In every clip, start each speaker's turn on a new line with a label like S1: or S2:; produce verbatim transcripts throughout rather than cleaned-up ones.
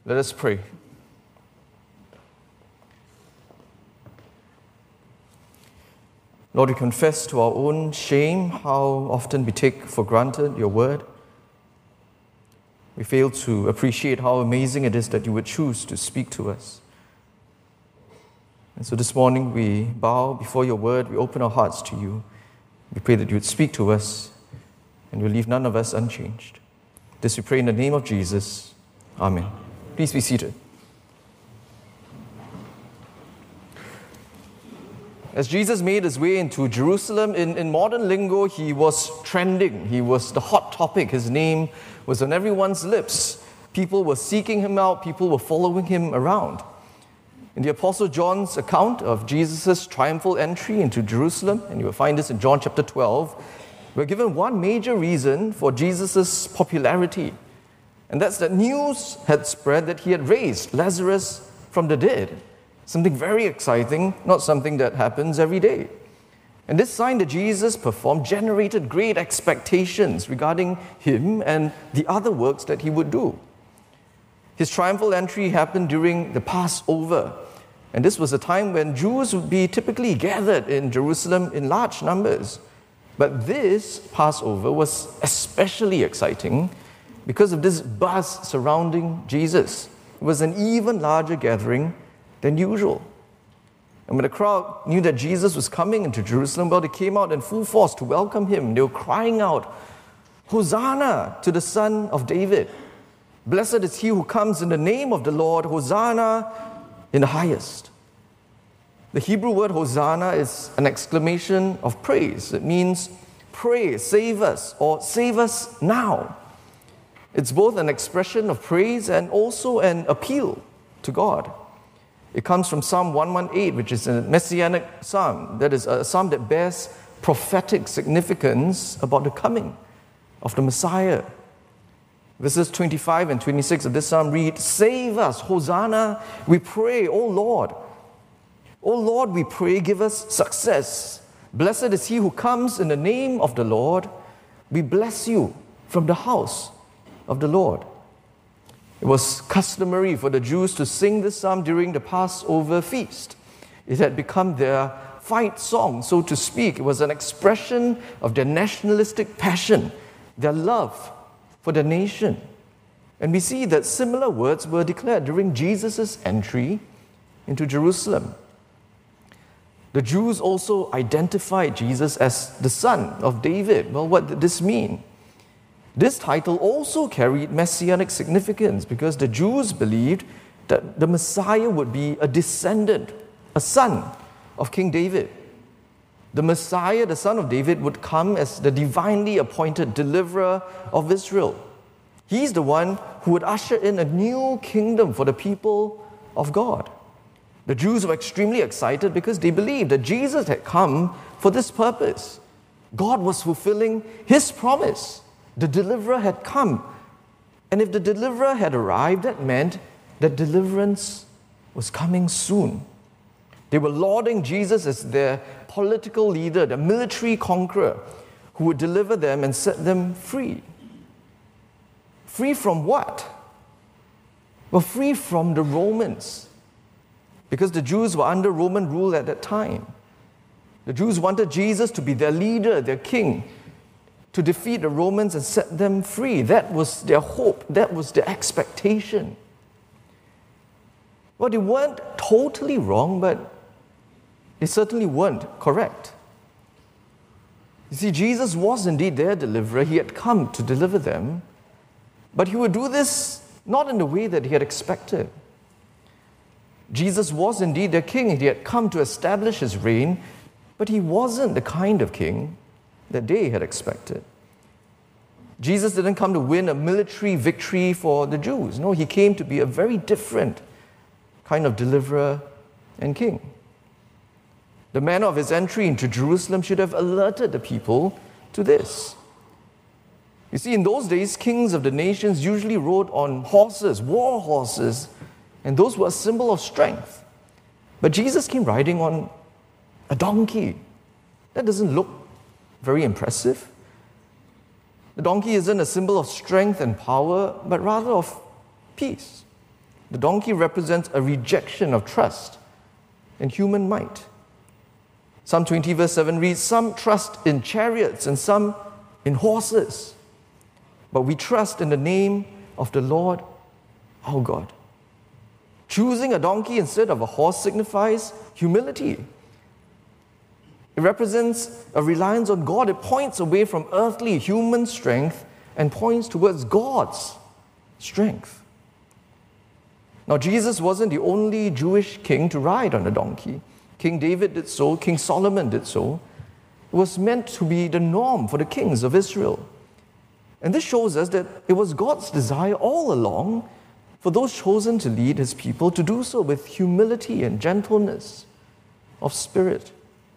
S1: Let us pray. Lord, we confess to our own shame how often we take for granted your word. We fail to appreciate how amazing it is that you would choose to speak to us. And so this morning we bow before your word, we open our hearts to you. We pray that you would speak to us and you leave none of us unchanged. This we pray in the name of Jesus. Amen. Please be seated. As Jesus made his way into Jerusalem, in, in modern lingo, he was trending. He was the hot topic. His name was on everyone's lips. People were seeking him out. People were following him around. In the Apostle John's account of Jesus' triumphal entry into Jerusalem, and you will find this in John chapter twelve, we're given one major reason for Jesus' popularity. And that's that news had spread that he had raised Lazarus from the dead. Something very exciting, not something that happens every day. And this sign that Jesus performed generated great expectations regarding him and the other works that he would do. His triumphal entry happened during the Passover. And this was a time when Jews would be typically gathered in Jerusalem in large numbers. But this Passover was especially exciting because of this buzz surrounding Jesus. It was an even larger gathering than usual. And when the crowd knew that Jesus was coming into Jerusalem, well, they came out in full force to welcome him. They were crying out, "Hosanna to the Son of David. Blessed is he who comes in the name of the Lord. Hosanna in the highest." The Hebrew word Hosanna is an exclamation of praise. It means pray, save us, or save us now. It's both an expression of praise and also an appeal to God. It comes from Psalm one eighteen, which is a messianic psalm. That is a psalm that bears prophetic significance about the coming of the Messiah. Verses twenty-five and twenty-six of this psalm read, "Save us, Hosanna, we pray, O Lord. O Lord, we pray, give us success. Blessed is he who comes in the name of the Lord. We bless you from the house of the Lord." It was customary for the Jews to sing this psalm during the Passover feast. It had become their fight song, so to speak. It was an expression of their nationalistic passion, their love for the nation. And we see that similar words were declared during Jesus' entry into Jerusalem. The Jews also identified Jesus as the son of David. Well, what did this mean? This title also carried messianic significance because the Jews believed that the Messiah would be a descendant, a son of King David. The Messiah, the son of David, would come as the divinely appointed deliverer of Israel. He's the one who would usher in a new kingdom for the people of God. The Jews were extremely excited because they believed that Jesus had come for this purpose. God was fulfilling his promise. The deliverer had come. And if the deliverer had arrived, that meant that deliverance was coming soon. They were lauding Jesus as their political leader, the military conqueror, who would deliver them and set them free. Free from what? Well, free from the Romans, because the Jews were under Roman rule at that time. The Jews wanted Jesus to be their leader, their king, to defeat the Romans and set them free. That was their hope. That was their expectation. Well, they weren't totally wrong, but they certainly weren't correct. You see, Jesus was indeed their deliverer. He had come to deliver them, but he would do this not in the way that he had expected. Jesus was indeed their king. He had come to establish his reign, but he wasn't the kind of king that they had expected. Jesus didn't come to win a military victory for the Jews. No, he came to be a very different kind of deliverer and king. The manner of his entry into Jerusalem should have alerted the people to this. You see, in those days, kings of the nations usually rode on horses, war horses, and those were a symbol of strength. But Jesus came riding on a donkey. That doesn't look very impressive. The donkey isn't a symbol of strength and power, but rather of peace. The donkey represents a rejection of trust in human might. Psalm twenty verse seven reads, "Some trust in chariots and some in horses, but we trust in the name of the Lord our God." Choosing a donkey instead of a horse signifies humility. It represents a reliance on God. It points away from earthly human strength and points towards God's strength. Now, Jesus wasn't the only Jewish king to ride on a donkey. King David did so, King Solomon did so. It was meant to be the norm for the kings of Israel. And this shows us that it was God's desire all along for those chosen to lead his people to do so with humility and gentleness of spirit.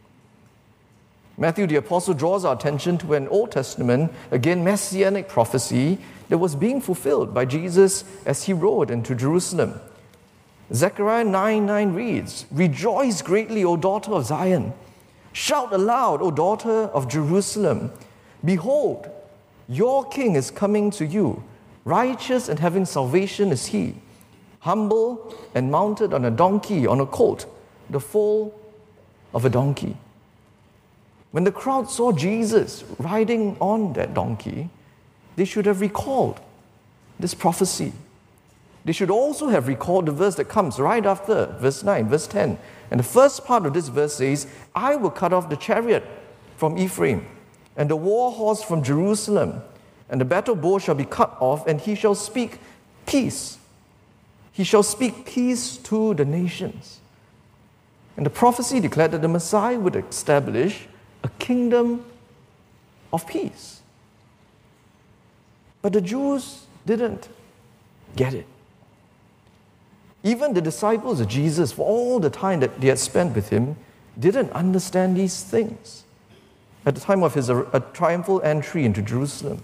S1: Matthew the Apostle draws our attention to an Old Testament, again, messianic prophecy that was being fulfilled by Jesus as he rode into Jerusalem. Zechariah nine nine reads, "Rejoice greatly, O daughter of Zion. Shout aloud, O daughter of Jerusalem. Behold, your king is coming to you. Righteous and having salvation is he, humble and mounted on a donkey, on a colt, the foal of a donkey." When the crowd saw Jesus riding on that donkey, they should have recalled this prophecy. They should also have recalled the verse that comes right after, verse nine, verse ten. And the first part of this verse says, "I will cut off the chariot from Ephraim, and the war horse from Jerusalem, and the battle bow shall be cut off, and he shall speak peace. He shall speak peace to the nations." And the prophecy declared that the Messiah would establish a kingdom of peace. But the Jews didn't get it. Even the disciples of Jesus, for all the time that they had spent with him, didn't understand these things at the time of his a, a triumphal entry into Jerusalem.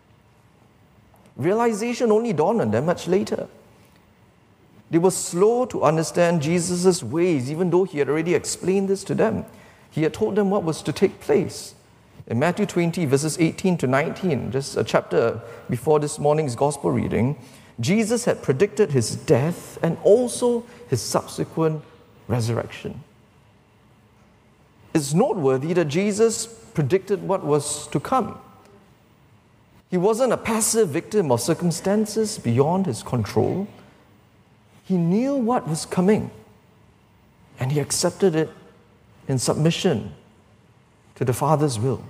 S1: Realization only dawned on them much later. They were slow to understand Jesus' ways, even though he had already explained this to them. He had told them what was to take place. In Matthew twenty, verses eighteen to nineteen, just a chapter before this morning's gospel reading, Jesus had predicted his death and also his subsequent resurrection. It's noteworthy that Jesus predicted what was to come. He wasn't a passive victim of circumstances beyond his control. He knew what was coming, and he accepted it in submission to the Father's will.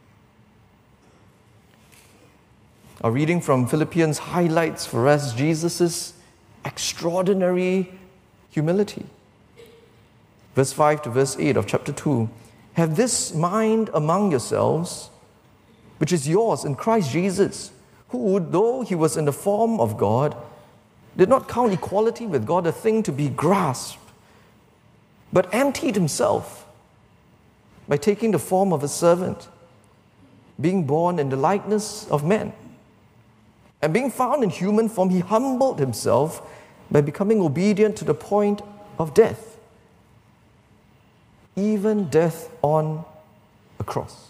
S1: Our reading from Philippians highlights for us Jesus' extraordinary humility. Verse five to verse eight of chapter two. "Have this mind among yourselves, which is yours in Christ Jesus, who, though he was in the form of God, did not count equality with God a thing to be grasped, but emptied himself by taking the form of a servant, being born in the likeness of men. And being found in human form, he humbled himself by becoming obedient to the point of death, even death on a cross."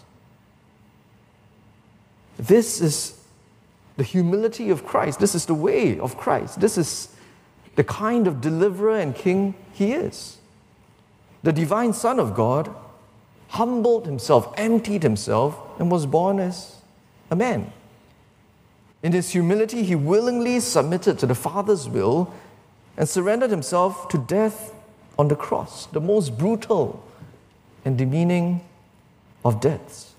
S1: This is the humility of Christ. This is the way of Christ. This is the kind of deliverer and king he is. The divine Son of God humbled himself, emptied himself, and was born as a man. In his humility, he willingly submitted to the Father's will and surrendered himself to death on the cross, the most brutal and demeaning of deaths.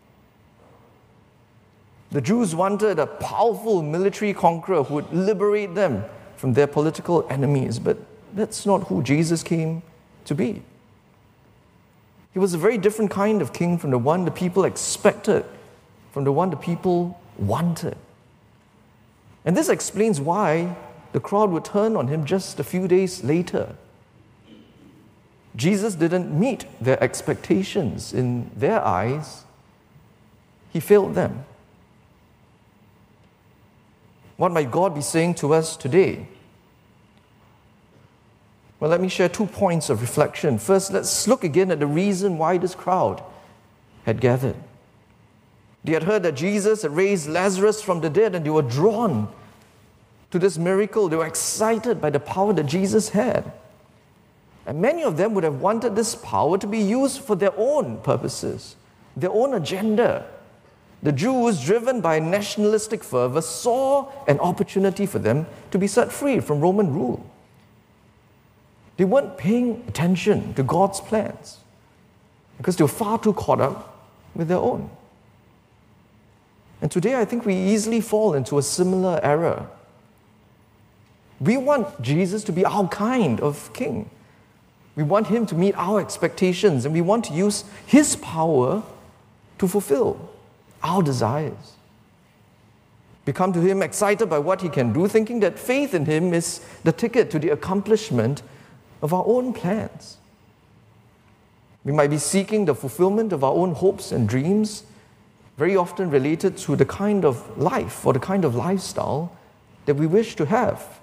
S1: The Jews wanted a powerful military conqueror who would liberate them from their political enemies, but that's not who Jesus came to be. He was a very different kind of king from the one the people expected, from the one the people wanted. And this explains why the crowd would turn on him just a few days later. Jesus didn't meet their expectations in their eyes. He failed them. What might God be saying to us today? Well, let me share two points of reflection. First, let's look again at the reason why this crowd had gathered. They had heard that Jesus had raised Lazarus from the dead, and they were drawn to this miracle. They were excited by the power that Jesus had. And many of them would have wanted this power to be used for their own purposes, their own agenda. The Jews, driven by nationalistic fervor, saw an opportunity for them to be set free from Roman rule. They weren't paying attention to God's plans because they were far too caught up with their own. And today I think we easily fall into a similar error. We want Jesus to be our kind of king. We want him to meet our expectations, and we want to use his power to fulfill our desires. We come to him excited by what he can do, thinking that faith in him is the ticket to the accomplishment of our own plans. We might be seeking the fulfillment of our own hopes and dreams, very often related to the kind of life or the kind of lifestyle that we wish to have.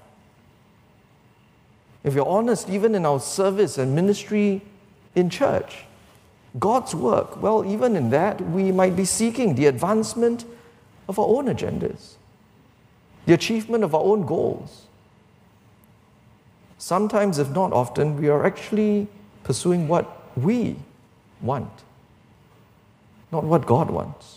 S1: If you're honest, even in our service and ministry in church, God's work, well, even in that, we might be seeking the advancement of our own agendas, the achievement of our own goals. Sometimes, if not often, we are actually pursuing what we want, not what God wants.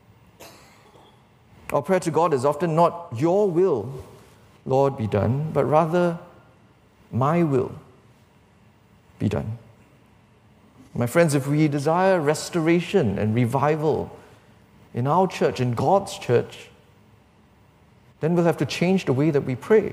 S1: Our prayer to God is often not, your will, Lord, be done, but rather, my will be done. My friends, if we desire restoration and revival in our church, in God's church, then we'll have to change the way that we pray.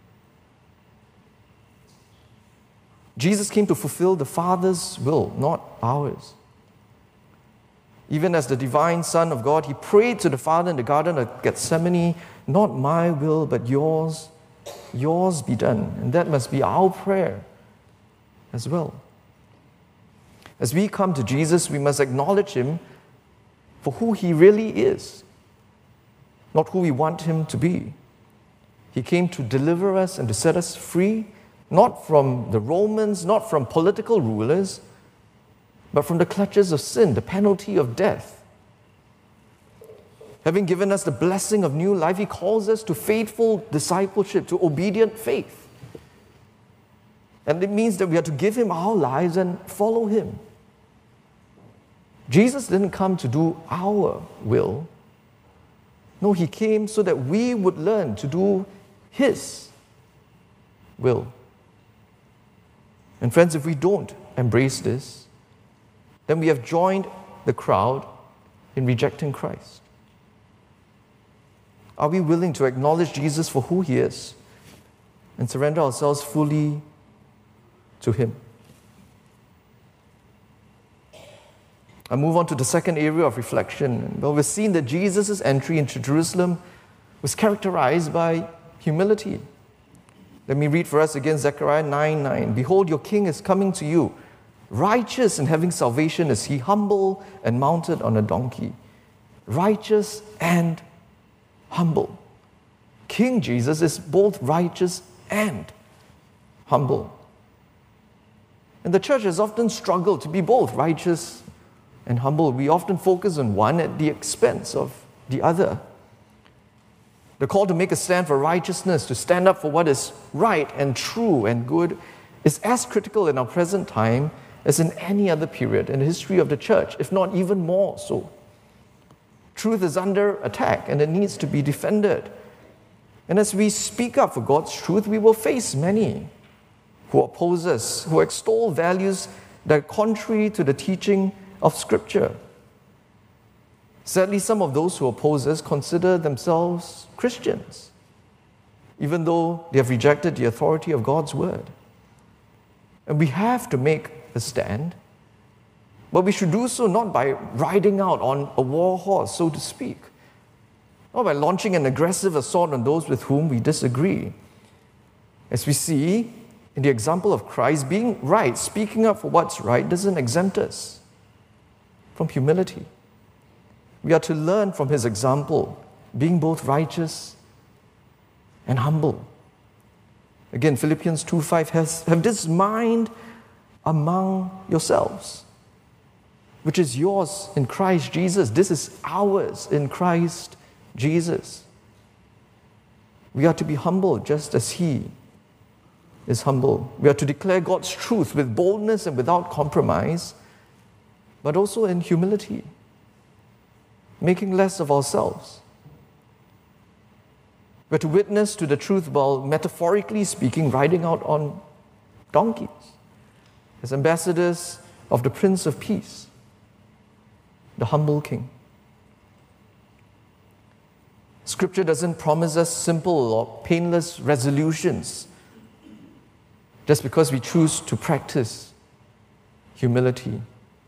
S1: Jesus came to fulfill the Father's will, not ours. Even as the divine Son of God, he prayed to the Father in the Garden of Gethsemane, not my will, but yours, yours be done. And that must be our prayer as well. As we come to Jesus, we must acknowledge him for who he really is, not who we want him to be. He came to deliver us and to set us free, not from the Romans, not from political rulers, but from the clutches of sin, the penalty of death. Having given us the blessing of new life, he calls us to faithful discipleship, to obedient faith. And it means that we are to give him our lives and follow him. Jesus didn't come to do our will. No, he came so that we would learn to do his will. And friends, if we don't embrace this, then we have joined the crowd in rejecting Christ. Are we willing to acknowledge Jesus for who he is and surrender ourselves fully to him? I move on to the second area of reflection. Well, we've seen that Jesus' entry into Jerusalem was characterized by humility. Let me read for us again Zechariah nine nine. Behold, your king is coming to you. Righteous and having salvation is he, humble and mounted on a donkey. Righteous and humble. King Jesus is both righteous and humble. And the church has often struggled to be both righteous and humble. We often focus on one at the expense of the other. The call to make a stand for righteousness, to stand up for what is right and true and good, is as critical in our present time as in any other period in the history of the church, if not even more so. Truth is under attack and it needs to be defended. And as we speak up for God's truth, we will face many who oppose us, who extol values that are contrary to the teaching of Scripture. Sadly, some of those who oppose us consider themselves Christians, even though they have rejected the authority of God's word. And we have to make a stand, but we should do so not by riding out on a war horse, so to speak, or by launching an aggressive assault on those with whom we disagree. As we see in the example of Christ, being right, speaking up for what's right, doesn't exempt us from humility. We are to learn from his example, being both righteous and humble. Again, Philippians two five has, have this mind among yourselves, which is yours in Christ Jesus. This is ours in Christ Jesus. We are to be humble just as He is humble. We are to declare God's truth with boldness and without compromise, but also in humility, making less of ourselves. We are to witness to the truth while, metaphorically speaking, riding out on donkeys as ambassadors of the Prince of Peace, the humble King. Scripture doesn't promise us simple or painless resolutions just because we choose to practice humility.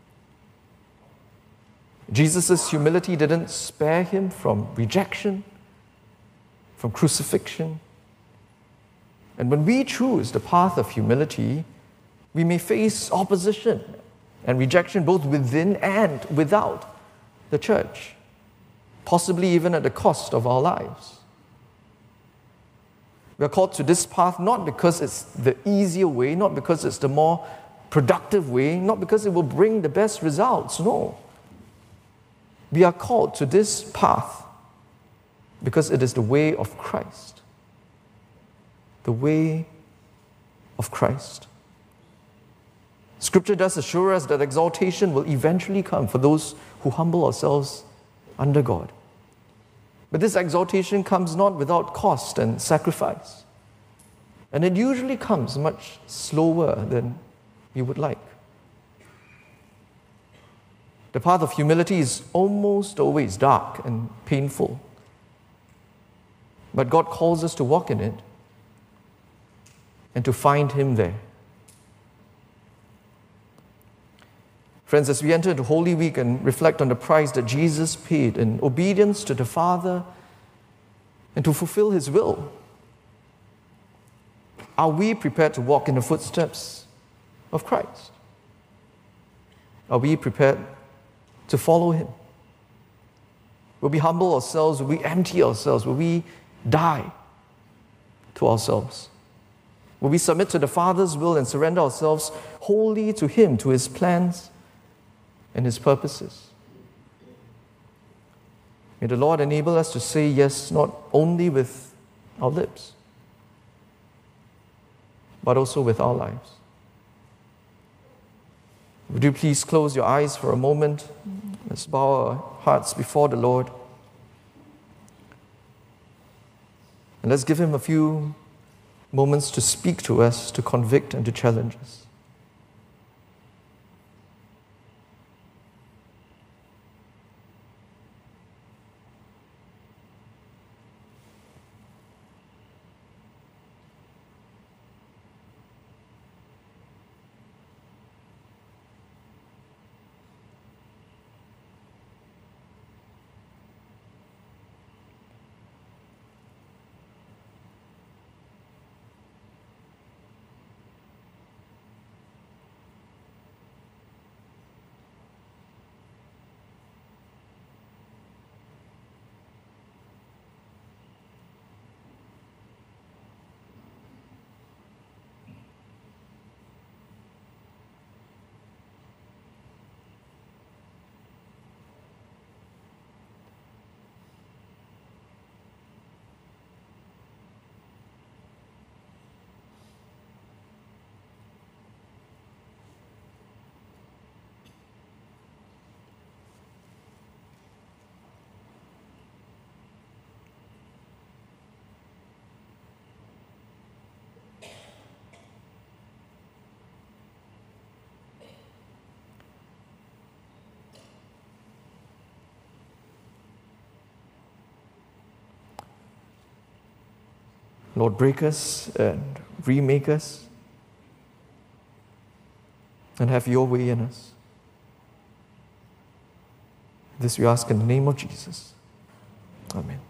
S1: Jesus' humility didn't spare him from rejection, from crucifixion. And when we choose the path of humility, we may face opposition and rejection both within and without the church, possibly even at the cost of our lives. We are called to this path not because it's the easier way, not because it's the more productive way, not because it will bring the best results. No. We are called to this path because it is the way of Christ. The way of Christ. Scripture does assure us that exaltation will eventually come for those who humble ourselves under God. But this exaltation comes not without cost and sacrifice. And it usually comes much slower than we would like. The path of humility is almost always dark and painful. But God calls us to walk in it and to find Him there. Friends, as we enter the Holy Week and reflect on the price that Jesus paid in obedience to the Father and to fulfill His will, are we prepared to walk in the footsteps of Christ? Are we prepared to follow Him? Will we humble ourselves? Will we empty ourselves? Will we die to ourselves? Will we submit to the Father's will and surrender ourselves wholly to Him, to His plans and His purposes? May the Lord enable us to say yes, not only with our lips, but also with our lives. Would you please close your eyes for a moment? Let's bow our hearts before the Lord. And let's give Him a few moments to speak to us, to convict and to challenge us. Lord, break us and remake us and have Your way in us. This we ask in the name of Jesus. Amen.